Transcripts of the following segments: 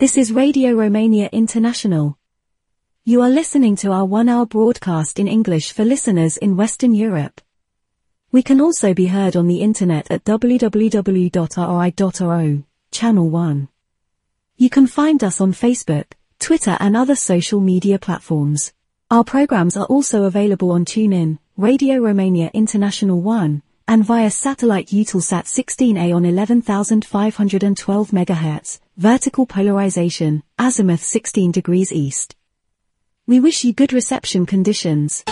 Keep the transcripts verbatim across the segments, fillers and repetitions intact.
This is Radio Romania International. You are listening to our one-hour broadcast in English for listeners in Western Europe. We can also be heard on the internet at w w w dot r i dot r o, Channel one. You can find us on Facebook, Twitter and other social media platforms. Our programs are also available on TuneIn, Radio Romania International one, and via satellite Eutelsat sixteen A on eleven thousand five hundred twelve megahertz, vertical polarization, azimuth sixteen degrees east. We wish you good reception conditions.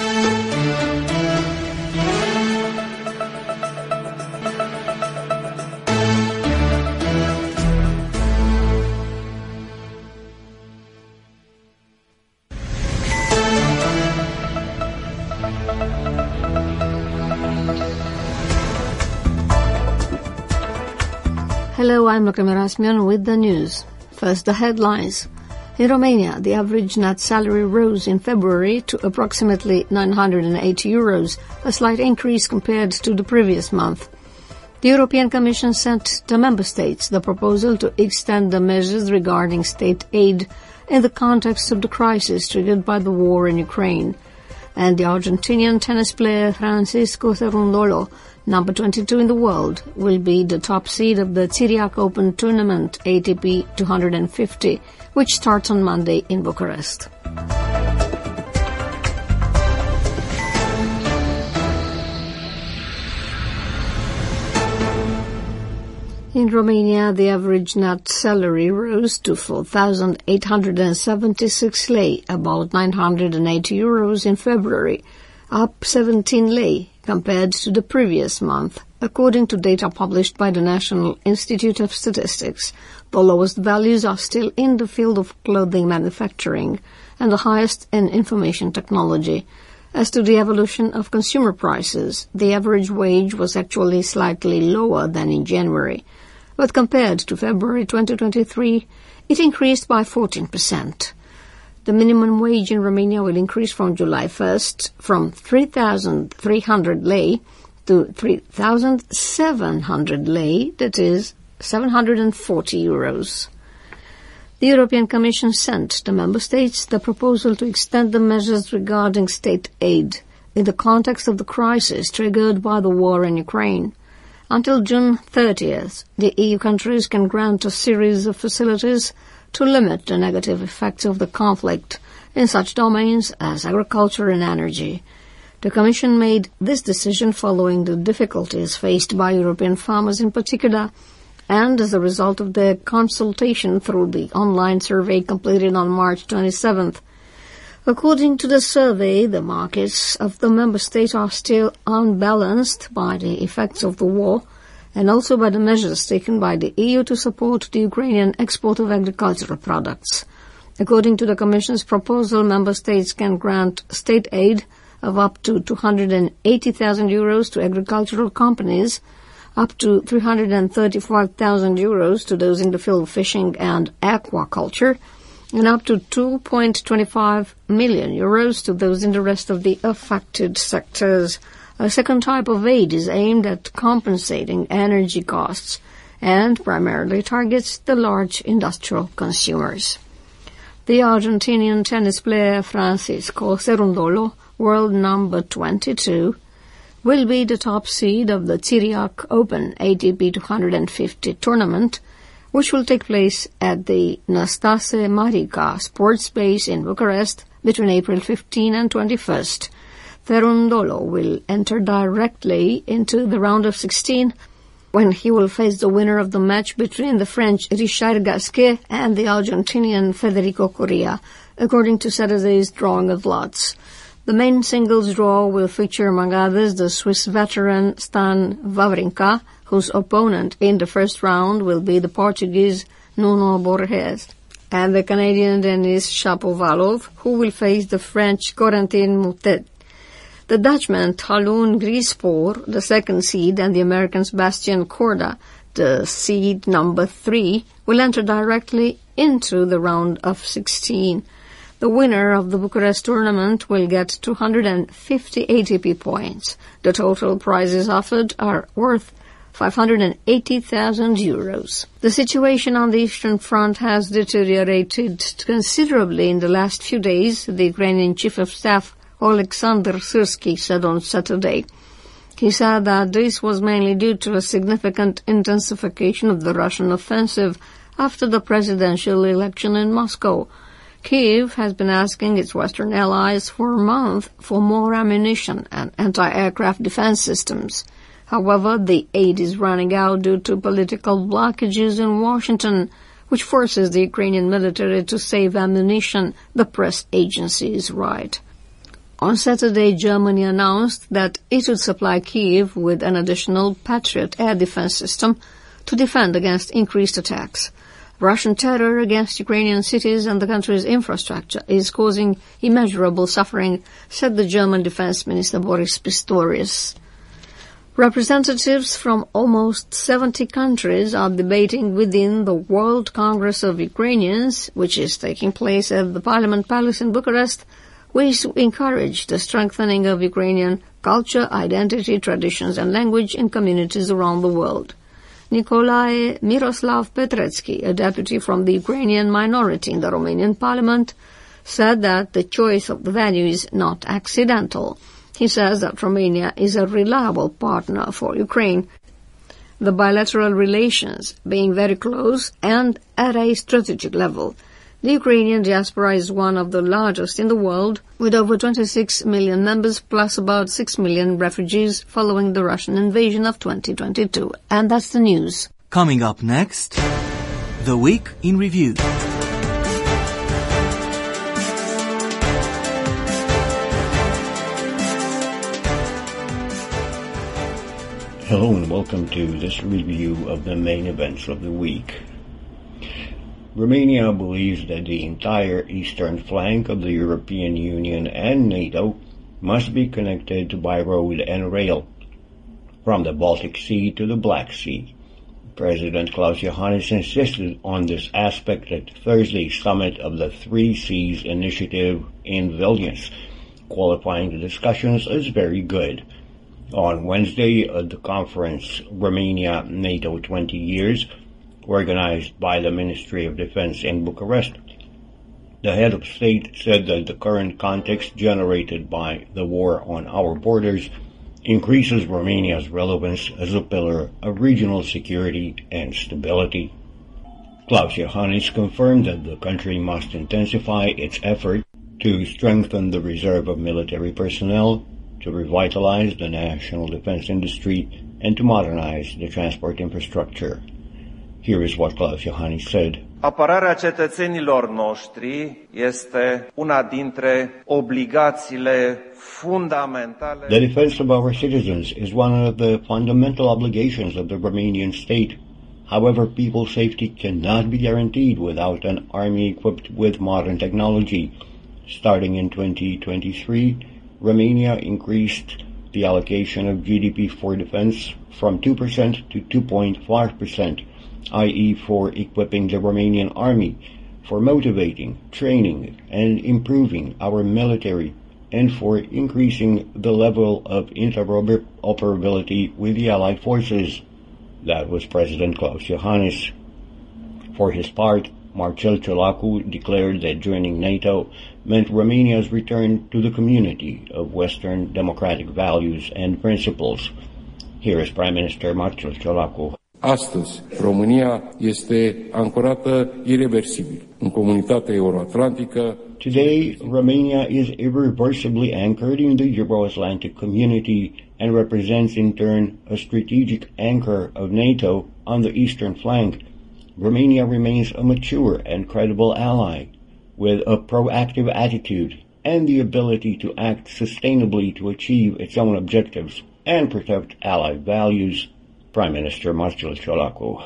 Hello, I'm Luca Merasmian with the news. First, the headlines. In Romania, the average net salary rose in February to approximately nine hundred eighty euros, a slight increase compared to the previous month. The European Commission sent to member states the proposal to extend the measures regarding state aid in the context of the crisis triggered by the war in Ukraine. And the Argentinian tennis player Francisco Cerundolo, number twenty-two in the world, will be the top seed of the Țiriac Open tournament A T P two hundred fifty, which starts on Monday in Bucharest. In Romania, the average net salary rose to four thousand eight hundred seventy-six lei, about nine hundred eighty euros in February, up seventeen lei compared to the previous month, according to data published by the National Institute of Statistics. The lowest values are still in the field of clothing manufacturing and the highest in information technology. As to the evolution of consumer prices, the average wage was actually slightly lower than in January, but compared to February twenty twenty-three, it increased by fourteen percent. The minimum wage in Romania will increase from July first from three thousand three hundred lei to three thousand seven hundred lei, that is, seven hundred forty euros. The European Commission sent to member states the proposal to extend the measures regarding state aid in the context of the crisis triggered by the war in Ukraine. Until June thirtieth, the E U countries can grant a series of facilities to limit the negative effects of the conflict in such domains as agriculture and energy. The Commission made this decision following the difficulties faced by European farmers in particular, and as a result of the consultation through the online survey completed on March twenty-seventh. According to the survey, the markets of the member states are still unbalanced by the effects of the war and also by the measures taken by the E U to support the Ukrainian export of agricultural products. According to the Commission's proposal, member states can grant state aid of up to two hundred eighty thousand euros to agricultural companies, up to three hundred thirty-five thousand euros to those in the field of fishing and aquaculture, and up to two point two five million euros to those in the rest of the affected sectors. A second type of aid is aimed at compensating energy costs and primarily targets the large industrial consumers. The Argentinian tennis player Francisco Cerundolo, world number twenty-two, will be the top seed of the Țiriac Open A T P two hundred fifty tournament, which will take place at the Năstase Marica sports base in Bucharest between April fifteenth and twenty-first. Cerundolo will enter directly into the round of sixteen when he will face the winner of the match between the French Richard Gasquet and the Argentinian Federico Coria, according to Saturday's drawing of lots. The main singles draw will feature, among others, the Swiss veteran Stan Wawrinka, whose opponent in the first round will be the Portuguese Nuno Borges, and the Canadian Denis Shapovalov, who will face the French Corentin Moutet. The Dutchman Talon Griespoor, the second seed, and the American Sebastian Corda, the seed number three, will enter directly into the round of sixteen. The winner of the Bucharest tournament will get two hundred fifty A T P points. The total prizes offered are worth five hundred eighty thousand euros. The situation on the Eastern Front has deteriorated considerably in the last few days, the Ukrainian Chief of Staff Oleksandr Syrsky said on Saturday. He said that this was mainly due to a significant intensification of the Russian offensive after the presidential election in Moscow. Kyiv has been asking its Western allies for a month for more ammunition and anti-aircraft defense systems. However, the aid is running out due to political blockages in Washington, which forces the Ukrainian military to save ammunition, the press agencies write. On Saturday, Germany announced that it would supply Kyiv with an additional Patriot air defense system to defend against increased attacks. Russian terror against Ukrainian cities and the country's infrastructure is causing immeasurable suffering, said the German Defense Minister Boris Pistorius. Representatives from almost seventy countries are debating within the World Congress of Ukrainians, which is taking place at the Parliament Palace in Bucharest, ways to encourage the strengthening of Ukrainian culture, identity, traditions and language in communities around the world. Nicolae Miroslav Petretsky, a deputy from the Ukrainian minority in the Romanian parliament, said that the choice of the venue is not accidental. He says that Romania is a reliable partner for Ukraine, the bilateral relations being very close and at a strategic level. The Ukrainian diaspora is one of the largest in the world, with over twenty-six million members plus about six million refugees following the Russian invasion of twenty twenty-two. And that's the news. Coming up next, The Week in Review. Hello and welcome to this review of the main events of the week. Romania believes that the entire eastern flank of the European Union and NATO must be connected by road and rail, from the Baltic Sea to the Black Sea. President Klaus Iohannis insisted on this aspect at Thursday's summit of the Three Seas Initiative in Vilnius, qualifying the discussions as very good. On Wednesday at the conference Romania NATO twenty years, organized by the Ministry of Defense in Bucharest, the head of state said that the current context generated by the war on our borders increases Romania's relevance as a pillar of regional security and stability. Klaus Iohannis confirmed that the country must intensify its effort to strengthen the reserve of military personnel, to revitalize the national defense industry, and to modernize the transport infrastructure. Here is what Klaus Iohannis said. Apărarea cetățenilor noștri este una dintre obligațiile fundamentale. The defense of our citizens is one of the fundamental obligations of the Romanian state. However, people's safety cannot be guaranteed without an army equipped with modern technology. Starting in twenty twenty-three, Romania increased the allocation of G D P for defense from two percent to two point five percent. that is for equipping the Romanian army, for motivating, training, and improving our military, and for increasing the level of interoperability with the Allied forces. That was President Klaus Iohannis. For his part, Marcel Ciolacu declared that joining NATO meant Romania's return to the community of Western democratic values and principles. Here is Prime Minister Marcel Ciolacu. Astăzi, România este ancorată ireversibil în comunitatea euro-atlantică. Today, Romania is irreversibly anchored in the Euro-Atlantic community and represents in turn a strategic anchor of NATO on the eastern flank. Romania remains a mature and credible ally with a proactive attitude and the ability to act sustainably to achieve its own objectives and protect allied values. Prime Minister Marcel Ciolacu.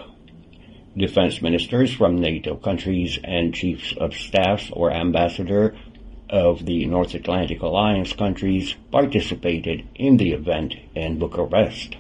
Defense ministers from NATO countries and chiefs of staff or ambassador of the North Atlantic Alliance countries participated in the event in Bucharest.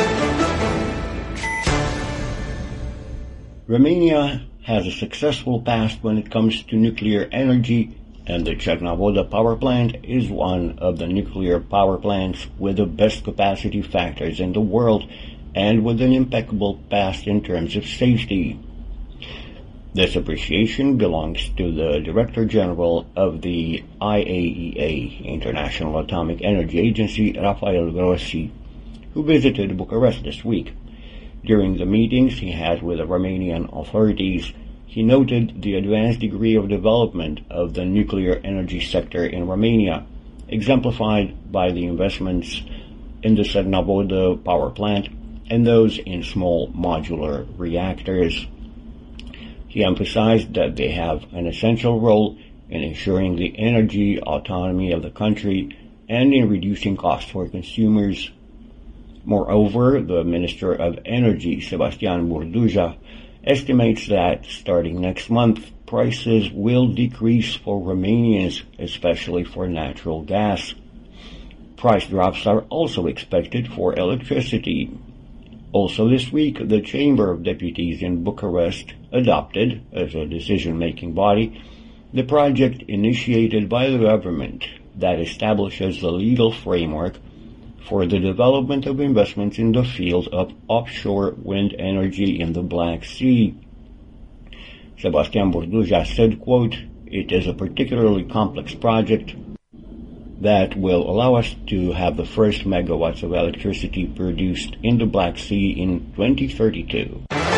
Romania has a successful past when it comes to nuclear energy, and the Cernavodă power plant is one of the nuclear power plants with the best capacity factors in the world, and with an impeccable past in terms of safety. This appreciation belongs to the Director General of the I A E A, International Atomic Energy Agency, Rafael Grossi, who visited Bucharest this week. During the meetings he had with the Romanian authorities, he noted the advanced degree of development of the nuclear energy sector in Romania, exemplified by the investments in the Cernavodă power plant and those in small modular reactors. He emphasized that they have an essential role in ensuring the energy autonomy of the country and in reducing costs for consumers. Moreover, the Minister of Energy, Sebastian Burduja, estimates that starting next month, prices will decrease for Romanians, especially for natural gas. Price drops are also expected for electricity. Also this week, the Chamber of Deputies in Bucharest adopted, as a decision-making body, the project initiated by the government that establishes the legal framework for the development of investments in the field of offshore wind energy in the Black Sea. Sebastian Burduja said, quote, "It is a particularly complex project that will allow us to have the first megawatts of electricity produced in the Black Sea in twenty thirty-two.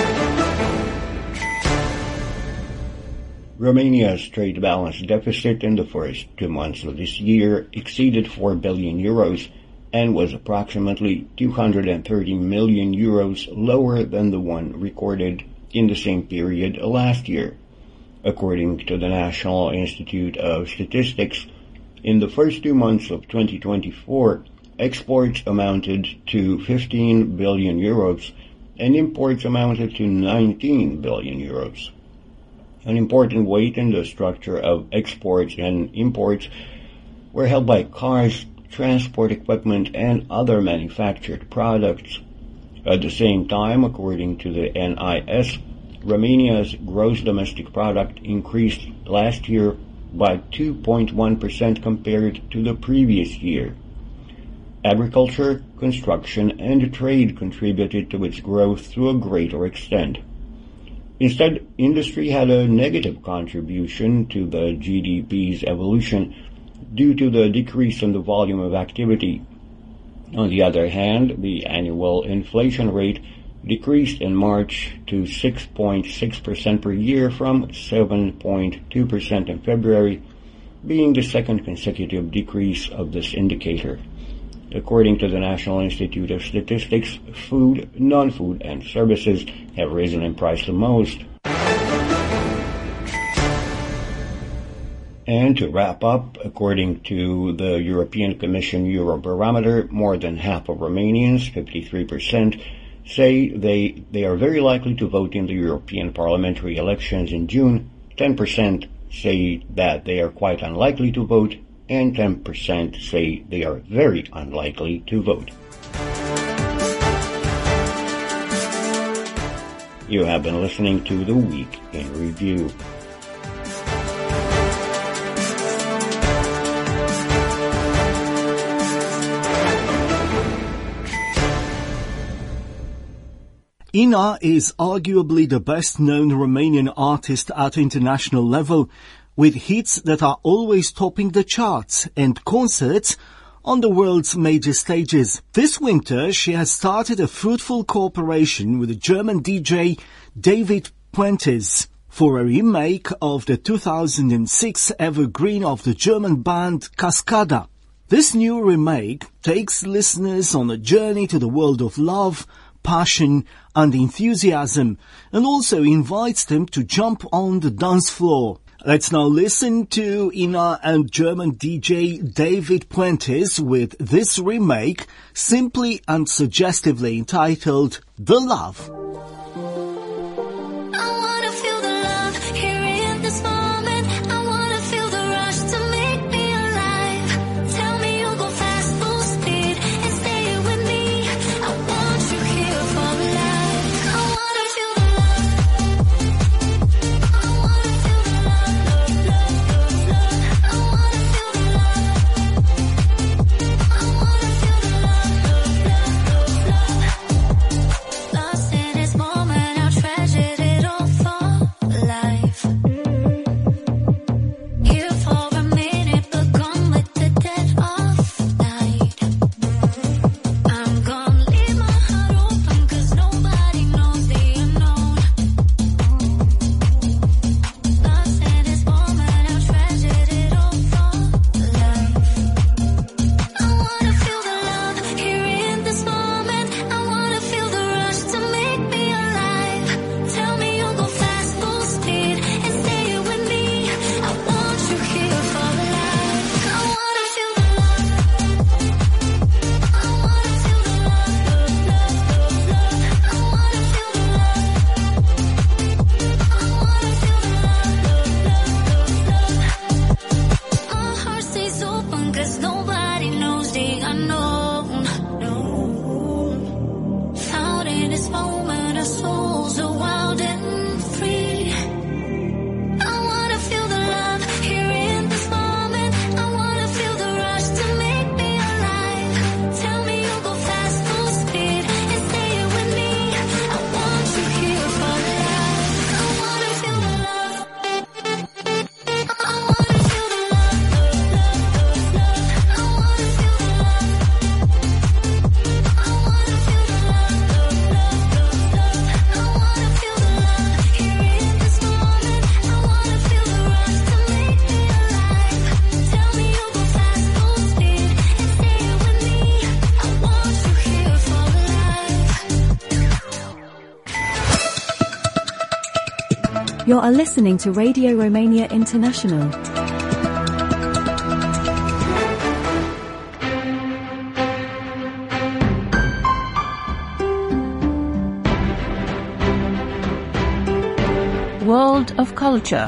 Romania's trade balance deficit in the first two months of this year exceeded four billion euros and was approximately two hundred thirty million euros lower than the one recorded in the same period last year. According to the National Institute of Statistics, in the first two months of twenty twenty-four, exports amounted to fifteen billion euros and imports amounted to nineteen billion euros. An important weight in the structure of exports and imports were held by cars, transport equipment, and other manufactured products. At the same time, according to the N I S, Romania's gross domestic product increased last year by two point one percent compared to the previous year. Agriculture, construction, and trade contributed to its growth to a greater extent. Instead, industry had a negative contribution to the G D P's evolution due to the decrease in the volume of activity. On the other hand, the annual inflation rate decreased in March to six point six percent per year from seven point two percent in February, being the second consecutive decrease of this indicator. According to the National Institute of Statistics, food, non-food, and services have risen in price the most. And to wrap up, according to the European Commission Eurobarometer, more than half of Romanians, fifty-three percent, say they, they are very likely to vote in the European parliamentary elections in June, ten percent say that they are quite unlikely to vote, and ten percent say they are very unlikely to vote. You have been listening to The Week in Review. Ina is arguably the best-known Romanian artist at international level, with hits that are always topping the charts and concerts on the world's major stages. This winter, she has started a fruitful cooperation with the German D J David Puentes for a remake of the two thousand six evergreen of the German band Cascada. This new remake takes listeners on a journey to the world of love, passion and enthusiasm, and also invites them to jump on the dance floor. Let's now listen to Ina and German D J David Puentes with this remake, simply and suggestively entitled The Love. You are listening to Radio Romania International. World of Culture.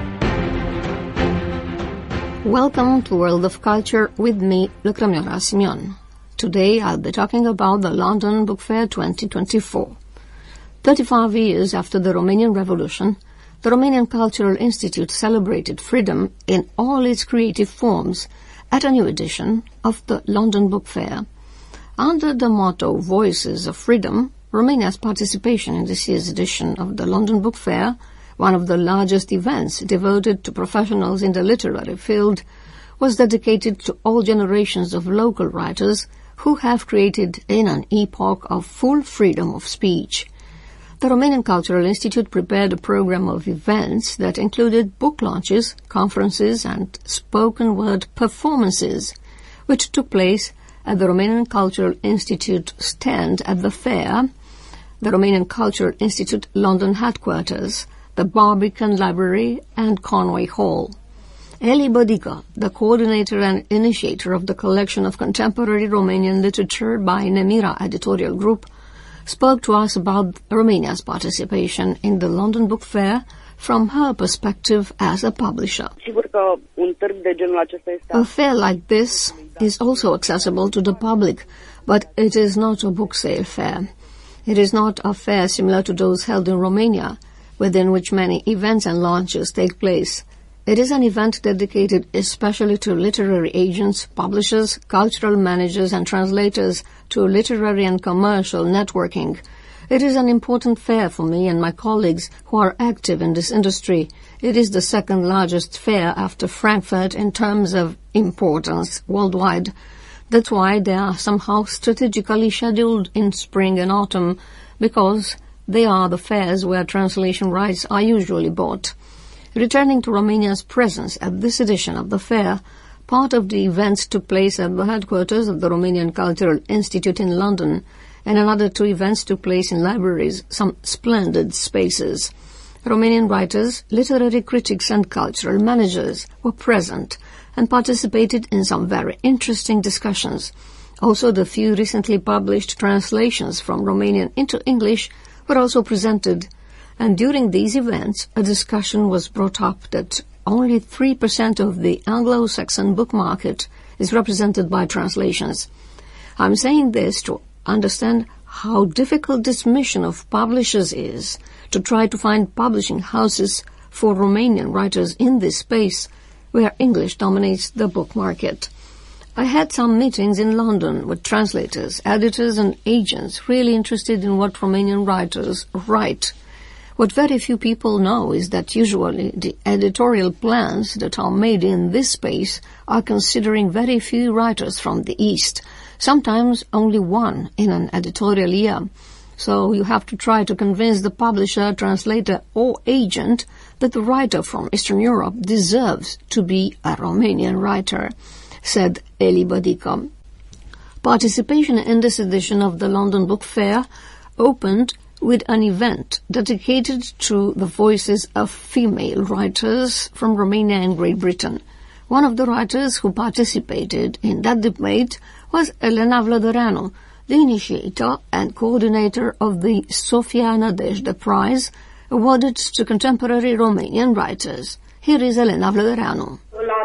Welcome to World of Culture with me, Lucrămioara Simion. Today I'll be talking about the London Book Fair twenty twenty-four. thirty-five years after the Romanian Revolution, the Romanian Cultural Institute celebrated freedom in all its creative forms at a new edition of the London Book Fair. Under the motto Voices of Freedom, Romania's participation in this year's edition of the London Book Fair, one of the largest events devoted to professionals in the literary field, was dedicated to all generations of local writers who have created in an epoch of full freedom of speech. The Romanian Cultural Institute prepared a program of events that included book launches, conferences and spoken word performances, which took place at the Romanian Cultural Institute stand at the fair, the Romanian Cultural Institute London headquarters, the Barbican Library and Conway Hall. Eli Bodica, the coordinator and initiator of the collection of contemporary Romanian literature by Nemira Editorial Group, spoke to us about Romania's participation in the London Book Fair from her perspective as a publisher. A fair like this is also accessible to the public, but it is not a book sale fair. It is not a fair similar to those held in Romania, within which many events and launches take place. It is an event dedicated especially to literary agents, publishers, cultural managers and translators, to literary and commercial networking. It is an important fair for me and my colleagues who are active in this industry. It is the second largest fair after Frankfurt in terms of importance worldwide. That's why they are somehow strategically scheduled in spring and autumn, because they are the fairs where translation rights are usually bought. Returning to Romania's presence at this edition of the fair, part of the events took place at the headquarters of the Romanian Cultural Institute in London, and another two events took place in libraries, some splendid spaces. Romanian writers, literary critics and cultural managers were present and participated in some very interesting discussions. Also, the few recently published translations from Romanian into English were also presented, and during these events a discussion was brought up that only three percent of the Anglo-Saxon book market is represented by translations. I'm saying this to understand how difficult this mission of publishers is, to try to find publishing houses for Romanian writers in this space where English dominates the book market. I had some meetings in London with translators, editors and agents really interested in what Romanian writers write. What very few people know is that usually the editorial plans that are made in this space are considering very few writers from the East, sometimes only one in an editorial year. So you have to try to convince the publisher, translator or agent that the writer from Eastern Europe deserves to be a Romanian writer, said Eli Bodica. Participation in this edition of the London Book Fair opened with an event dedicated to the voices of female writers from Romania and Great Britain. One of the writers who participated in that debate was Elena Vlădăreanu, the initiator and coordinator of the Sofia Nădejde Prize, awarded to contemporary Romanian writers. Here is Elena Vlădăreanu.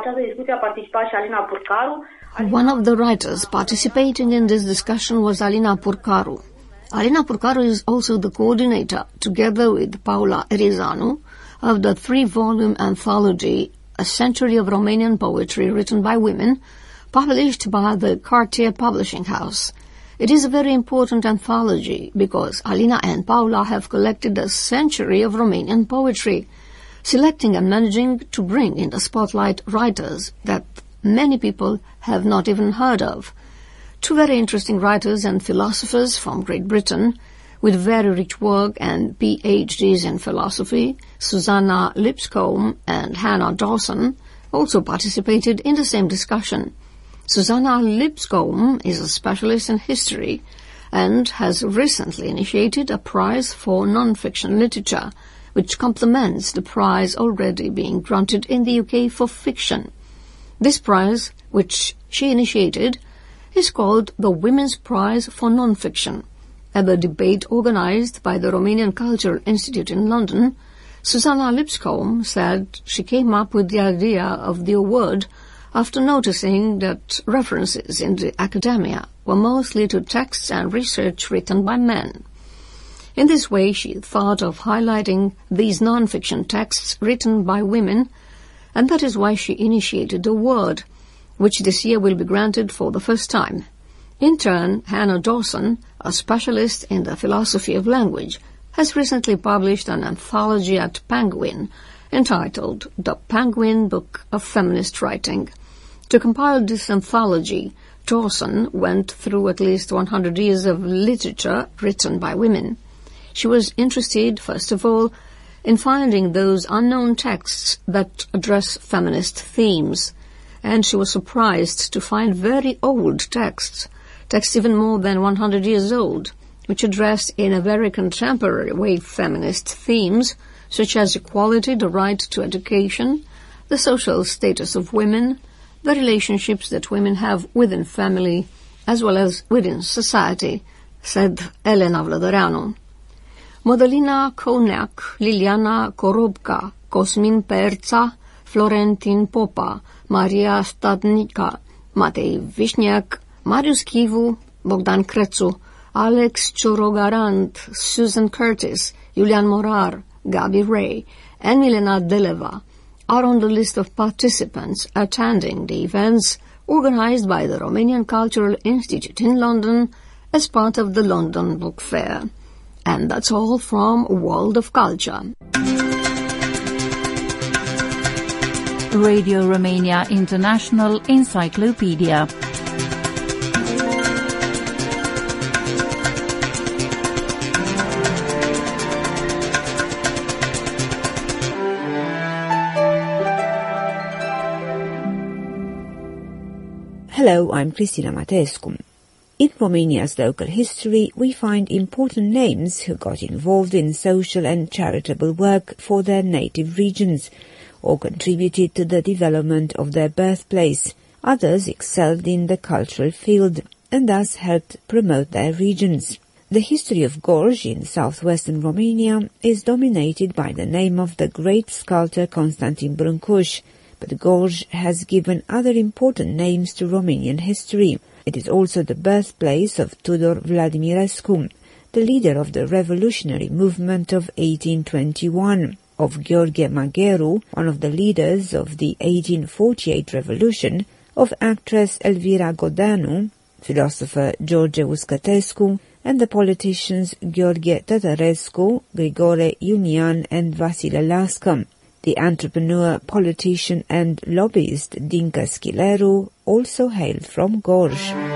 One of the writers participating in this discussion was Alina Purcaru. Alina Purcaru is also the coordinator, together with Paula Erizanu, of the three-volume anthology A Century of Romanian Poetry Written by Women, published by the Cartier Publishing House. It is a very important anthology because Alina and Paula have collected a century of Romanian poetry, selecting and managing to bring in the spotlight writers that many people have not even heard of. Two very interesting writers and philosophers from Great Britain, with very rich work and P H Ds in philosophy, Susanna Lipscomb and Hannah Dawson, also participated in the same discussion. Susanna Lipscomb is a specialist in history and has recently initiated a prize for non-fiction literature, which complements the prize already being granted in the U K for fiction. This prize, which she initiated, is called the Women's Prize for Non-Fiction. At the debate organized by the Romanian Cultural Institute in London, Susanna Lipscomb said she came up with the idea of the award after noticing that references in the academia were mostly to texts and research written by men. In this way, she thought of highlighting these non-fiction texts written by women, and that is why she initiated the award, which this year will be granted for the first time. In turn, Hannah Dawson, a specialist in the philosophy of language, has recently published an anthology at Penguin entitled The Penguin Book of Feminist Writing. To compile this anthology, Dawson went through at least one hundred years of literature written by women. She was interested, first of all, in finding those unknown texts that address feminist themes, and she was surprised to find very old texts, texts even more than one hundred years old, which addressed in a very contemporary way feminist themes, such as equality, the right to education, the social status of women, the relationships that women have within family, as well as within society, said Elena Vlădăreanu. Modelina Konak, Liliana Korobka, Cosmin Perța, Florentin Popa, Maria Stadnica, Matei Vișniac, Marius Chivu, Bogdan Crețu, Alex Ciorogarant, Susan Curtis, Julian Morar, Gabi Ray, and Milena Deleva are on the list of participants attending the events organized by the Romanian Cultural Institute in London as part of the London Book Fair. And that's all from World of Culture. Radio Romania International Encyclopedia. Hello, I'm Cristina Matescu. In Romania's local history, we find important names who got involved in social and charitable work for their native regions, or contributed to the development of their birthplace. Others excelled in the cultural field, and thus helped promote their regions. The history of Gorj in southwestern Romania is dominated by the name of the great sculptor Constantin Brâncuș, but Gorj has given other important names to Romanian history. It is also the birthplace of Tudor Vladimirescu, the leader of the revolutionary movement of eighteen twenty-one, of Gheorghe Magheru, one of the leaders of the eighteen forty-eight revolution, of actress Elvira Godeanu, philosopher George Uscătescu, and the politicians Gheorghe Tătărescu, Grigore Iunian, and Vasile Lască. The entrepreneur, politician and lobbyist Dincă Schileru also hailed from Gorj.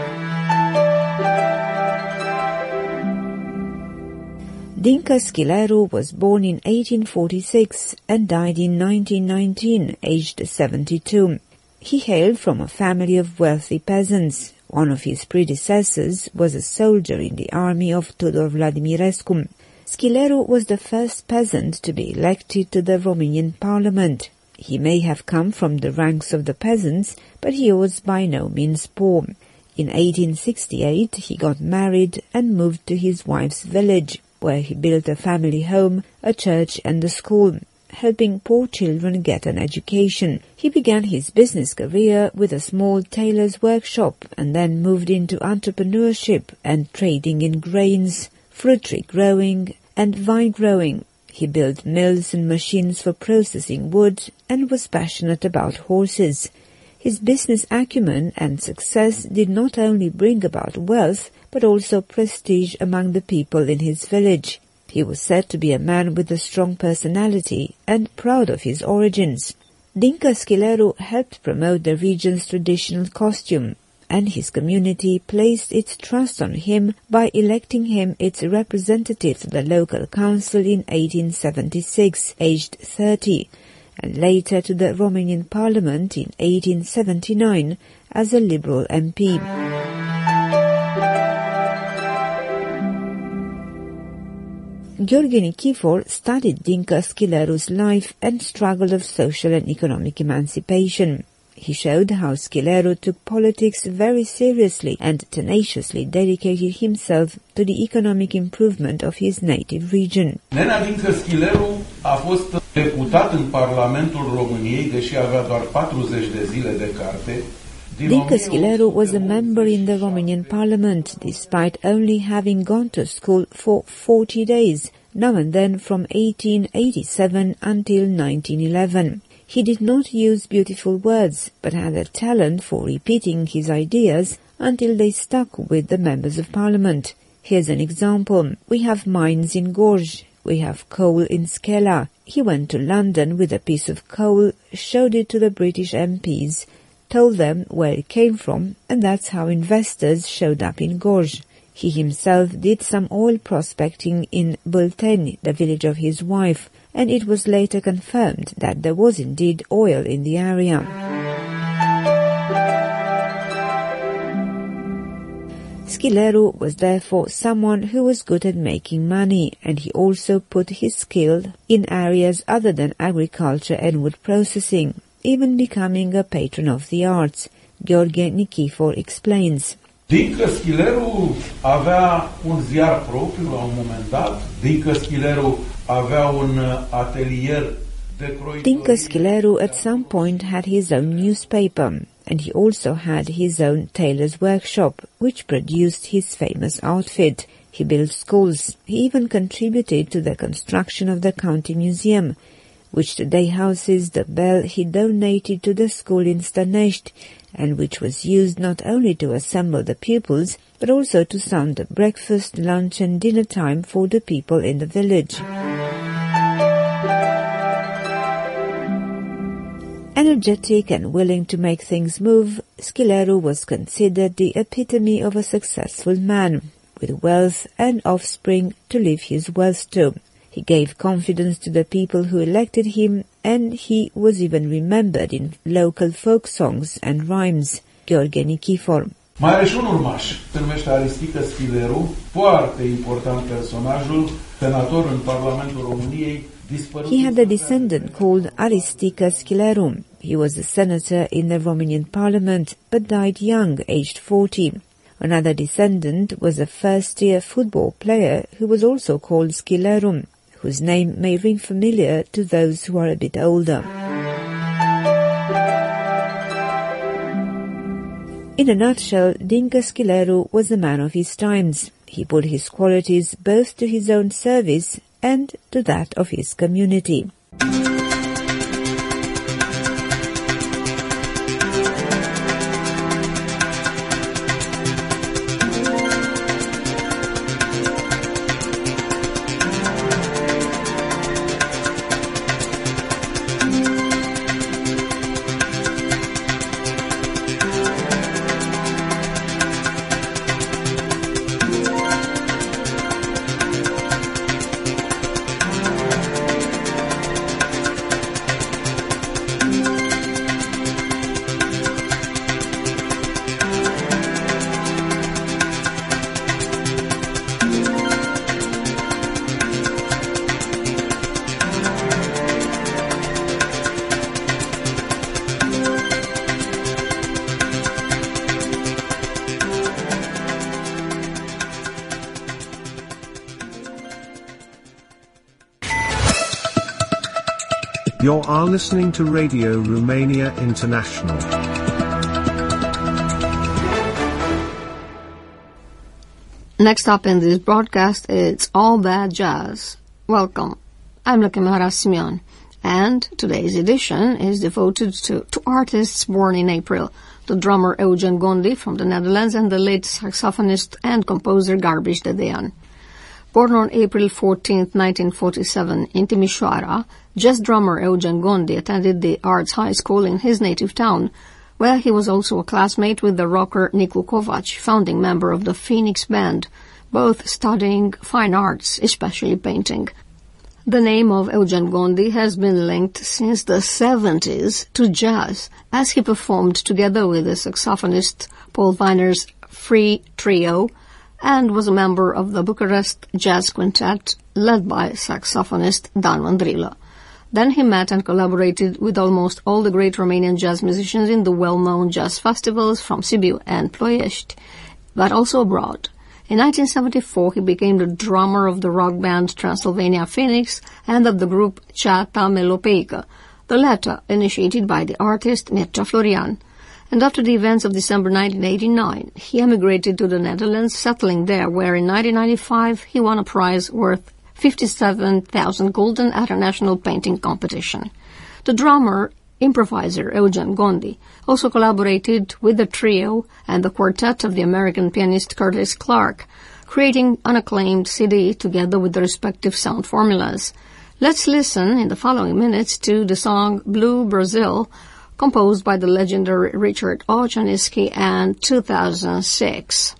Dincă Schileru was born in eighteen forty-six and died in nineteen nineteen, aged seventy-two. He hailed from a family of wealthy peasants. One of his predecessors was a soldier in the army of Tudor Vladimirescu. Schileru was the first peasant to be elected to the Romanian parliament. He may have come from the ranks of the peasants, but he was by no means poor. In eighteen sixty-eight he got married and moved to his wife's village, where he built a family home, a church and a school, helping poor children get an education. He began his business career with a small tailor's workshop and then moved into entrepreneurship and trading in grains, fruit tree growing and vine growing. He built mills and machines for processing wood and was passionate about horses. His business acumen and success did not only bring about wealth, but also prestige among the people in his village. He was said to be a man with a strong personality and proud of his origins. Dincă Schileru helped promote the region's traditional costume, and his community placed its trust on him by electing him its representative to the local council in eighteen seventy-six, aged thirty, and later to the Romanian Parliament in eighteen seventy-nine as a Liberal M P. Gheorghe Nichifor studied Dinka Schileru's life and struggle of social and economic emancipation. He showed how Schileru took politics very seriously and tenaciously dedicated himself to the economic improvement of his native region. Nenea Dincă Schileru a fost deputat în Parlamentul României, deși avea doar patruzeci de zile de carte. Dincă Schileru was a member in the Romanian parliament, despite only having gone to school for forty days, now and then from eighteen eighty-seven until nineteen eleven. He did not use beautiful words, but had a talent for repeating his ideas until they stuck with the members of parliament. Here's an example. We have mines in Gorj. We have coal in Skela. He went to London with a piece of coal, showed it to the British M Ps, told them where it came from, and that's how investors showed up in Gorj. He himself did some oil prospecting in Bulteni, the village of his wife, and it was later confirmed that there was indeed oil in the area. Schileru was therefore someone who was good at making money, and he also put his skill in areas other than agriculture and wood processing, even becoming a patron of the arts. Gheorghe Nichifor explains. Dincă Schileru avea un ziar propriu la un moment dat. Dincă Schileru avea un atelier de croitorie. Dincă Schileru at some point had his own newspaper, and he also had his own tailor's workshop, which produced his famous outfit. He built schools. He even contributed to the construction of the county museum, which today houses the bell he donated to the school in Stănești, and which was used not only to assemble the pupils, but also to sound the breakfast, lunch and dinner time for the people in the village. Energetic and willing to make things move, Schileru was considered the epitome of a successful man, with wealth and offspring to leave his wealth to. He gave confidence to the people who elected him, and he was even remembered in local folk songs and rhymes. Gheorghe Nichifor. Mai are și un urmaș, se numește Aristică Schileru, foarte important personajul, senator în Parlamentul României. He had a descendant called Aristică Schileru. He was a senator in the Romanian parliament, but died young, aged forty. Another descendant was a first-tier football player who was also called Schileru, whose name may ring familiar to those who are a bit older. In a nutshell, Dincă Schileru was a man of his times. He put his qualities both to his own service and to that of his community. You are listening to Radio Romania International. Next up in this broadcast, it's All That Jazz. Welcome. I'm Lăcămioara Simeon, and today's edition is devoted to two artists born in April, the drummer Eugen Gondi from the Netherlands and the late saxophonist and composer Garbiș Dedean. Born on April fourteenth, nineteen forty-seven in Timișoara, jazz drummer Eugen Gondi attended the Arts High School in his native town, where he was also a classmate with the rocker Nicu Covaci, founding member of the Phoenix Band, both studying fine arts, especially painting. The name of Eugen Gondi has been linked since the seventies to jazz, as he performed together with the saxophonist Paul Weiner's Free Trio, and was a member of the Bucharest Jazz Quintet led by saxophonist Dan Mandrila. Then he met and collaborated with almost all the great Romanian jazz musicians in the well-known jazz festivals from Sibiu and Ploiești, but also abroad. In nineteen seventy-four, he became the drummer of the rock band Transylvania Phoenix and of the group Ceata Melopeică, the latter initiated by the artist Mircea Florian. And after the events of December nineteen eighty-nine, he emigrated to the Netherlands, settling there, where in nineteen ninety-five he won a prize worth fifty-seven thousand gulden at a national painting competition. The drummer, improviser Eugen Gondi also collaborated with the trio and the quartet of the American pianist Curtis Clark, creating an acclaimed C D together with the respective sound formulas. Let's listen in the following minutes to the song Blue Brazil, composed by the legendary Richard Ochaniski and two thousand six.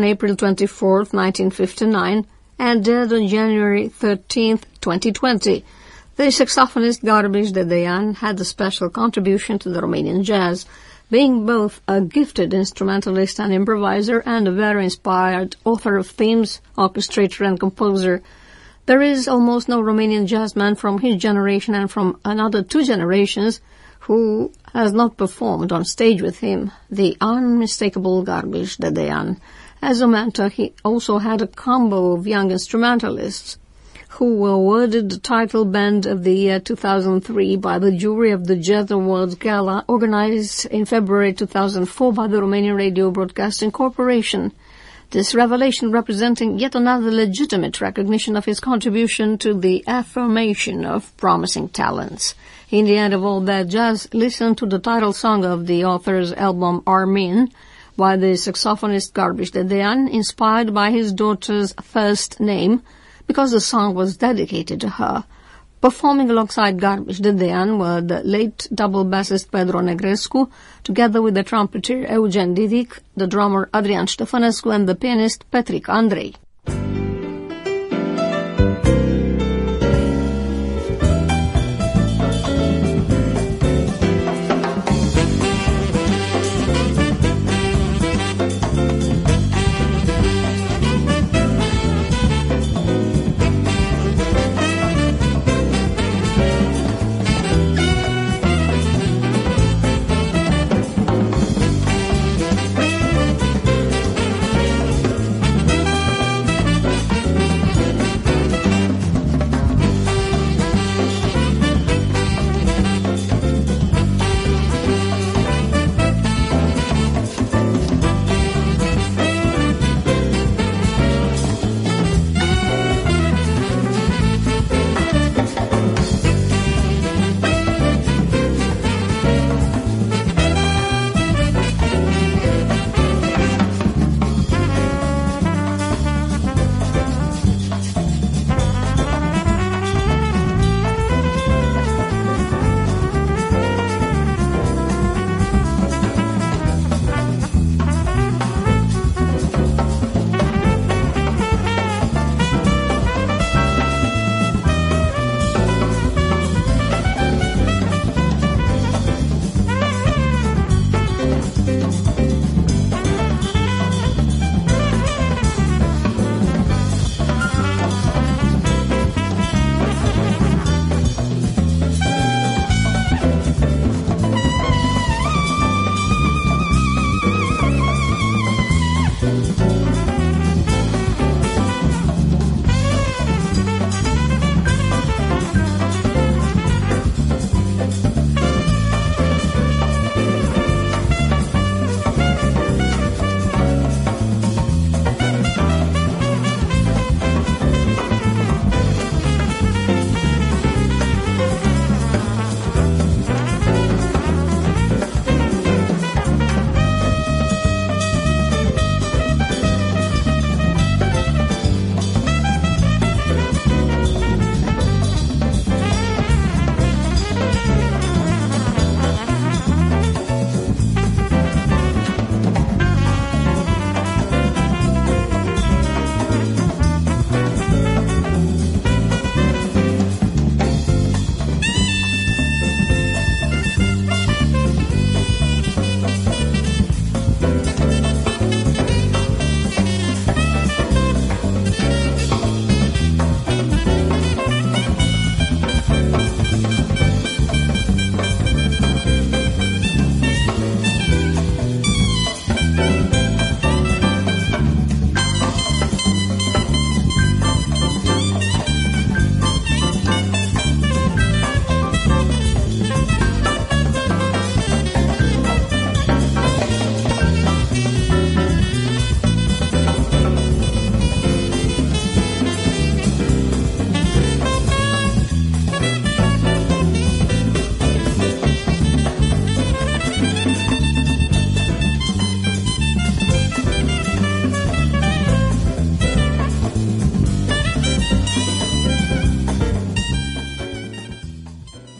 April twenty-fourth, nineteen fifty-nine, and dead on January thirteenth, twenty twenty. The saxophonist Garbish Dedean had a special contribution to the Romanian jazz, being both a gifted instrumentalist and improviser and a very inspired author of themes, orchestrator and composer. There is almost no Romanian jazzman from his generation and from another two generations who has not performed on stage with him, the unmistakable Garbish Dedean. As a mentor, he also had a combo of young instrumentalists who were awarded the title Band of the Year two thousand three by the jury of the Jazz Awards Gala, organized in February two thousand four by the Romanian Radio Broadcasting Corporation. This revelation representing yet another legitimate recognition of his contribution to the affirmation of promising talents. In the end of all that jazz, listen to the title song of the author's album Armin by the saxophonist Garbish Dedean, inspired by his daughter's first name, because the song was dedicated to her. Performing alongside Garbish Dedean were the late double bassist Pedro Negrescu, together with the trumpeter Eugen Didic, the drummer Adrian Ștefănescu, and the pianist Petrica Andrei.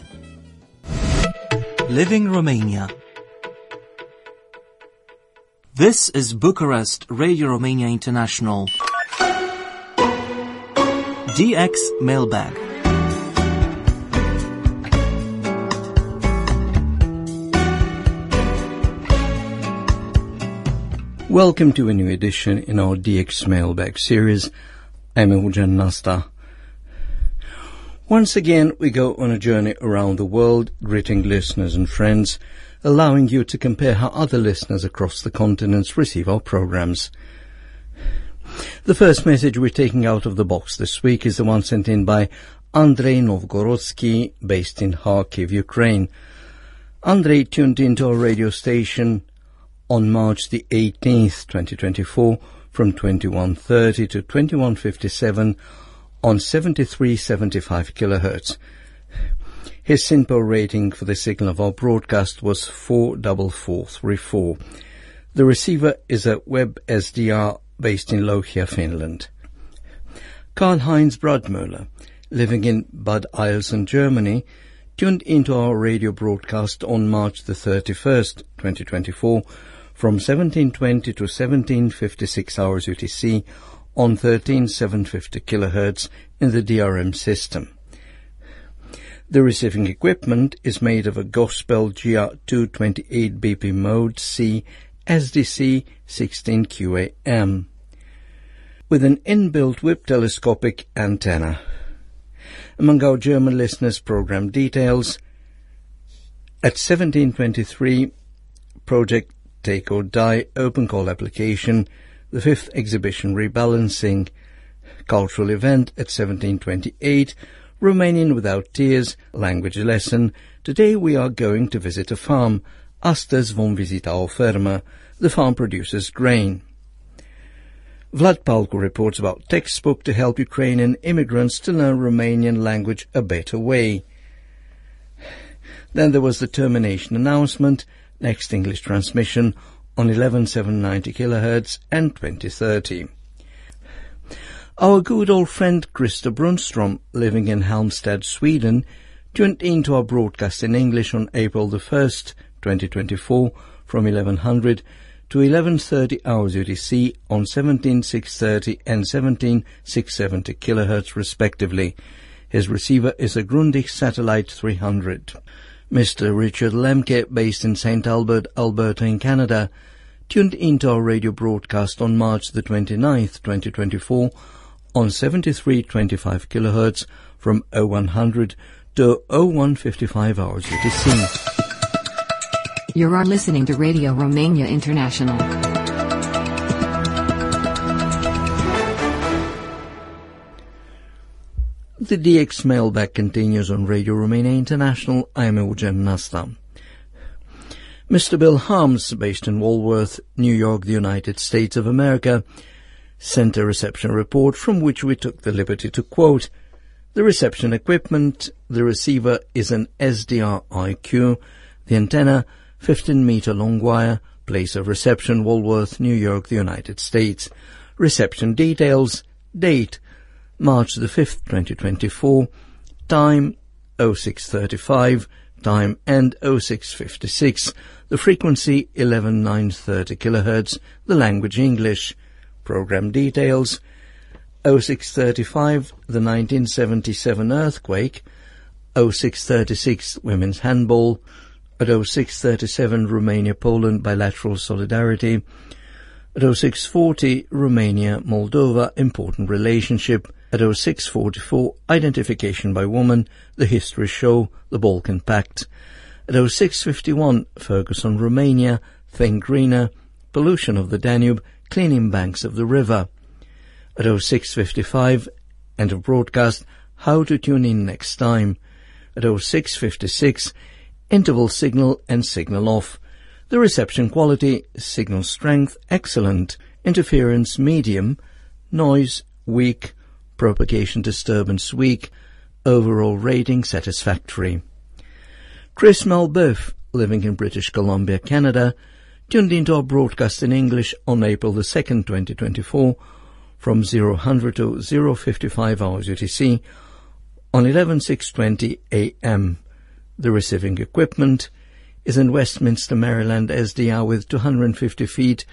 Living Romania. This is Bucharest Radio Romania International. D X Mailbag. Welcome to a new edition in our D X Mailbag series. I'm Eugen Nasta. Once again, we go on a journey around the world, greeting listeners and friends, allowing you to compare how other listeners across the continents receive our programs. The first message we're taking out of the box this week is the one sent in by Andrei Novgorodsky, based in Kharkiv, Ukraine. Andrei tuned into our radio station on March the eighteenth, twenty twenty-four, from twenty-one thirty to twenty-one fifty-seven on seventy-three seventy-five kilohertz. His SINPO rating for the signal of our broadcast was four four four three four. The receiver is a Web S D R based in Lohja, Finland. Karl-Heinz Bradmöller, living in Bad Eilsen, Germany, tuned into our radio broadcast on March the thirty-first, twenty twenty-four, from seventeen twenty to seventeen fifty-six hours U T C on thirteen seven fifty kilohertz in the D R M system. The receiving equipment is made of a Gospel G R two twenty-eight B P Mode C S D C sixteen Q A M with an inbuilt whip telescopic antenna. Among our German listeners' program details, at seventeen twenty-three, Project Take or Die open call application, the fifth exhibition Rebalancing, cultural event at seventeen twenty-eight, Romanian Without Tears, language lesson. Today we are going to visit a farm. Astăzi vom vizita o fermă. The farm produces grain. Vlad Palcu reports about textbook to help Ukrainian immigrants to learn Romanian language a better way. Then there was the termination announcement, next English transmission on eleven seven ninety kilohertz and twenty thirty. Our good old friend Krista Brunstrom, living in Halmstad, Sweden, tuned into our broadcast in English on April the first, twenty twenty-four, from eleven hundred to eleven thirty hours U T C on seventeen six thirty and seventeen six seventy kilohertz respectively. His receiver is a Grundig Satellite three hundred. Mister Richard Lemke, based in Saint Albert, Alberta in Canada, tuned into our radio broadcast on March the twenty-ninth, twenty twenty-four, on seventy-three twenty-five kilohertz from oh one hundred to oh one fifty-five hours U T C. You are listening to Radio Romania International. The D X Mailbag continues on Radio Romania International. I am Eugen Nasta. Mister Bill Harms, based in Walworth, New York, the United States of America, sent a reception report from which we took the liberty to quote, "The reception equipment, the receiver is an S D R I Q, the antenna, fifteen meter long wire, place of reception, Walworth, New York, the United States. Reception details, date, March the fifth, twenty twenty-four, time, oh six thirty-five, time and oh six fifty-six, the frequency eleven nine thirty kilohertz, the language English. Program details, oh six thirty-five, the nineteen seventy-seven earthquake, oh six thirty-six, women's handball, at oh six thirty-seven, Romania-Poland bilateral solidarity, at oh six forty, Romania-Moldova important relationship, at oh six forty-four, identification by woman, the history show, the Balkan Pact, at oh six fifty-one, focus on Romania, think greener, pollution of the Danube, cleaning banks of the river. At oh six fifty-five, end of broadcast, how to tune in next time. At oh six fifty-six, interval signal and signal off. The reception quality, signal strength, excellent. Interference, medium. Noise, weak. Propagation disturbance, weak. Overall rating, satisfactory. Chris Malbeuf, living in British Columbia, Canada, tuned into our broadcast in English on April the second, twenty twenty-four, from oh one hundred to oh fifty-five hours U T C on eleven six twenty A M. The receiving equipment is in Westminster, Maryland S D R with two hundred fifty feet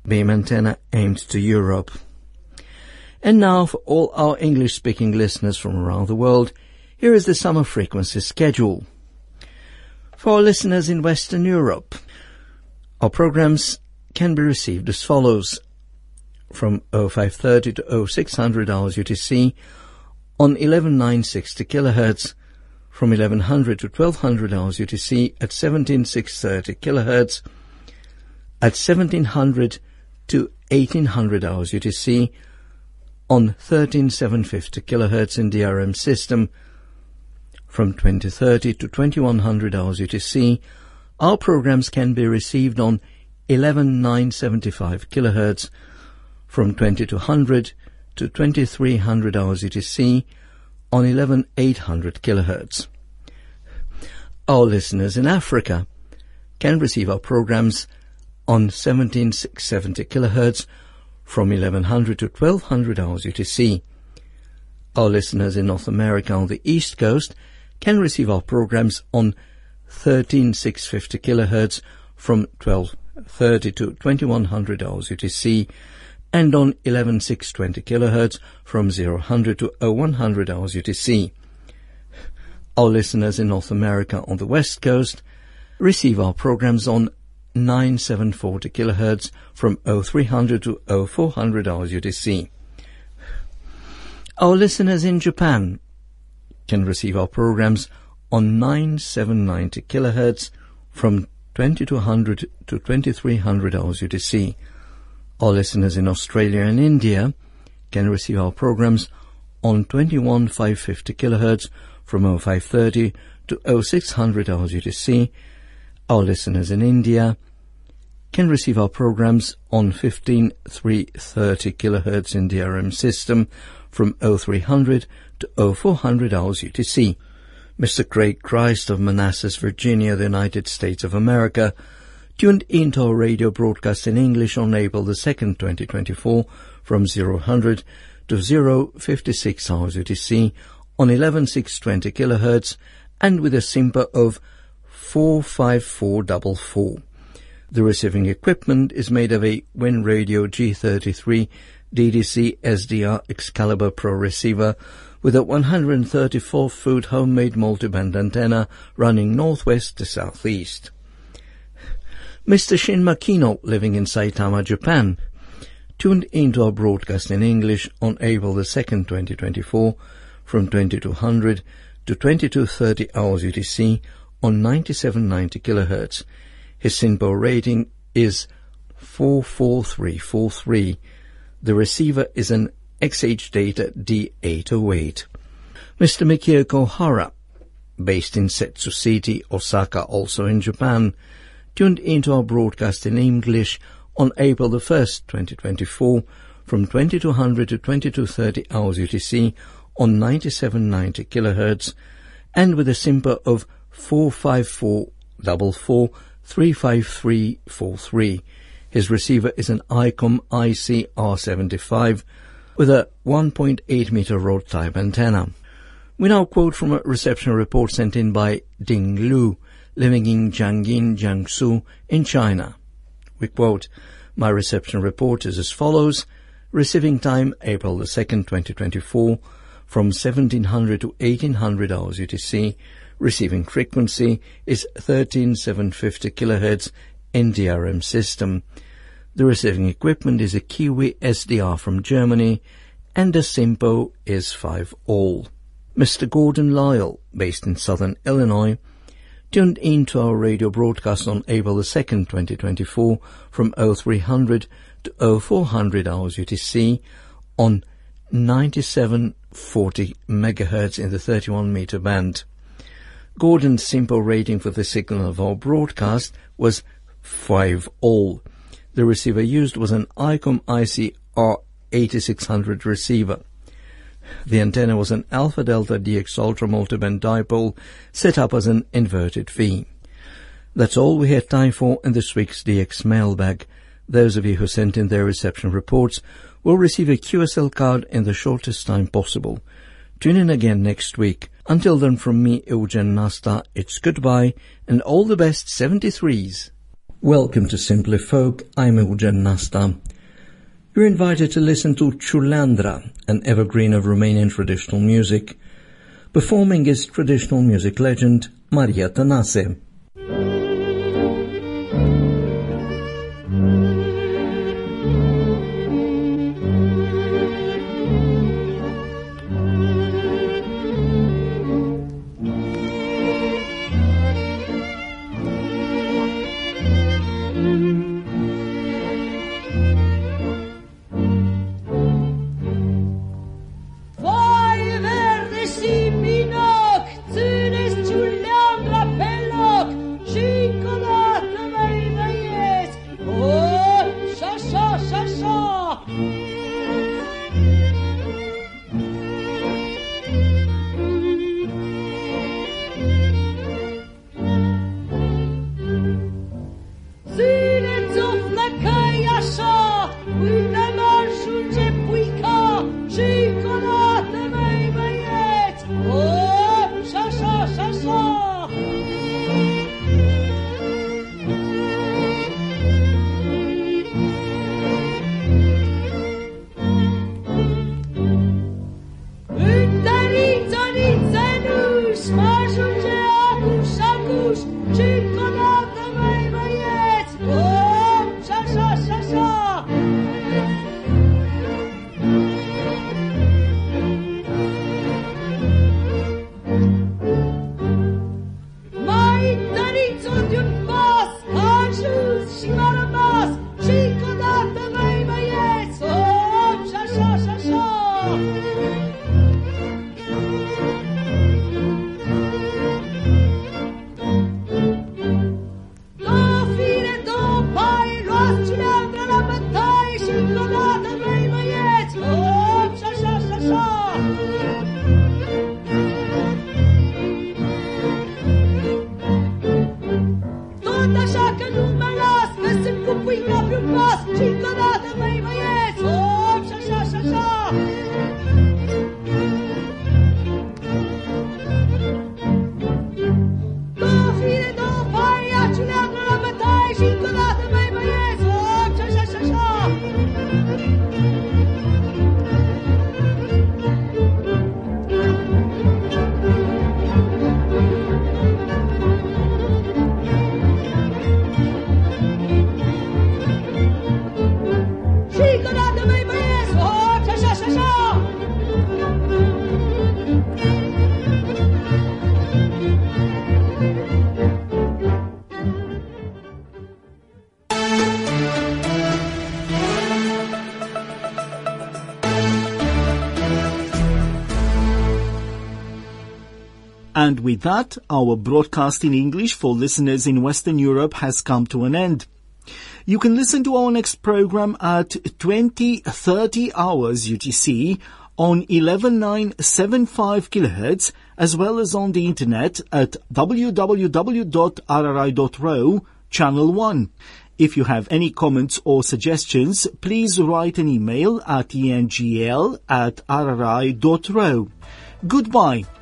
beam antenna aimed to Europe. And now, for all our English-speaking listeners from around the world, here is the summer frequency schedule. For our listeners in Western Europe, our programs can be received as follows: from oh five thirty to oh six hundred hours U T C on eleven nine sixty kilohertz, from eleven hundred to twelve hundred hours U T C at seventeen six thirty kilohertz, at seventeen hundred to eighteen hundred hours U T C on thirteen seven fifty kilohertz in D R M system, from twenty thirty to twenty-one hundred hours U T C. Our programs can be received on eleven nine seventy-five kilohertz, from twenty-two hundred to twenty-three hundred hours U T C on eleven eight hundred kilohertz. Our listeners in Africa can receive our programs on seventeen six seventy kilohertz, from eleven hundred to twelve hundred hours U T C. Our listeners in North America on the East Coast can receive our programs on thirteen six fifty kilohertz, from twelve thirty to twenty-one hundred hours U T C, and on eleven six twenty kilohertz, from zero hundred to oh one hundred hours U T C. Our listeners in North America on the West Coast receive our programs on nine seven forty kilohertz, from oh three hundred to oh four hundred hours U T C. Our listeners in Japan can receive our programs on nine seven ninety kilohertz, from twenty-two hundred to twenty-three hundred hours U T C. Our listeners in Australia and India can receive our programs on twenty-one five fifty kilohertz, from oh five thirty to oh six hundred hours U T C. Our listeners in India can receive our programs on fifteen three thirty kilohertz in D R M system, from oh three hundred to oh four hundred hours U T C. Mister Craig Christ of Manassas, Virginia, the United States of America, tuned into our radio broadcast in English on April the second, twenty twenty-four, from zero hundred to zero fifty-six hours U T C on eleven six twenty kilohertz, and with a S I M P A of four five four four four. The receiving equipment is made of a Win Radio G thirty-three D D C S D R Excalibur Pro receiver with a one hundred thirty-four foot homemade multiband antenna running northwest to southeast. Mister Shin Makino, living in Saitama, Japan, tuned into our broadcast in English on April the second, twenty twenty-four, from twenty-two hundred to twenty-two thirty hours U T C on ninety-seven ninety kilohertz. His S I M P A rating is four four three four three. The receiver is an X H Data D eight oh eight. Mister Mikio Kohara, based in Setsu City, Osaka, also in Japan, tuned into our broadcast in English on April the first, twenty twenty-four, from twenty-two hundred to twenty-two thirty hours U T C on ninety-seven ninety kilohertz, and with a S I M P A of four five four four four three five three four three. His receiver is an ICOM I C R seventy-five with a one point eight meter rod type antenna. We now quote from a reception report sent in by Ding Lu, living in Jiangyin, Jiangsu, in China. We quote, "My reception report is as follows. Receiving time April the second, twenty twenty-four, from seventeen hundred to eighteen hundred hours U T C. Receiving frequency is thirteen seven fifty kilohertz in D R M system. The receiving equipment is a Kiwi S D R from Germany, and the S I M P O is five all. Mister Gordon Lyle, based in southern Illinois, tuned into our radio broadcast on April the second, twenty twenty-four, from oh three hundred to oh four hundred hours U T C on ninety-seven forty megahertz in the thirty-one meter band. Gordon's S I M P O rating for the signal of our broadcast was five all. The receiver used was an ICOM I C R eighty-six hundred receiver. The antenna was an Alpha Delta D X Ultra multiband dipole set up as an inverted V. That's all we had time for in this week's D X mailbag. Those of you who sent in their reception reports will receive a Q S L card in the shortest time possible. Tune in again next week. Until then, from me, Eugen Nasta, it's goodbye and all the best seventy-threes. Welcome to Simply Folk, I'm Eugen Nasta. You're invited to listen to Ciuleandra, an evergreen of Romanian traditional music. Performing is traditional music legend Maria Tănase. And with that, our broadcast in English for listeners in Western Europe has come to an end. You can listen to our next program at twenty thirty hours U T C on eleven nine seven five kilohertz, as well as on the internet at w w w dot r r i dot r o, channel one. If you have any comments or suggestions, please write an email at engl at r r i dot r o. Goodbye.